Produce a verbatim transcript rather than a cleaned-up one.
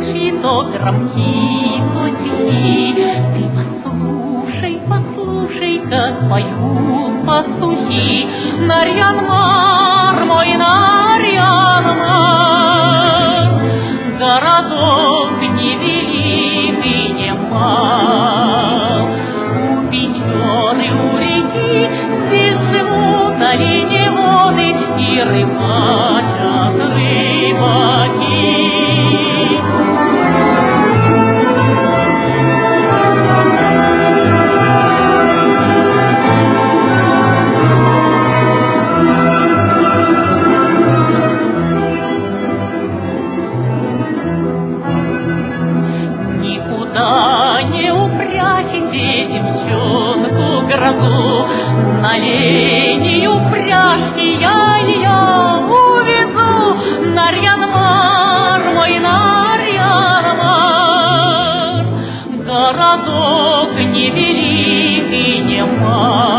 ручьи то громки, то тихи. Ты послушай, послушай-ка, поют пастухи. Нарьян-Мар, мой Нарьян-Мар, городок невелик и не мал. У пещеры, у реки здесь живут оленеводы и рыбачат рыбаки. Никуда не упрячете девчонку грозу, на лени упряжки я ее увезу. Нарьян-Мар, мой Нарьян-Мар, городок невелик и не мал.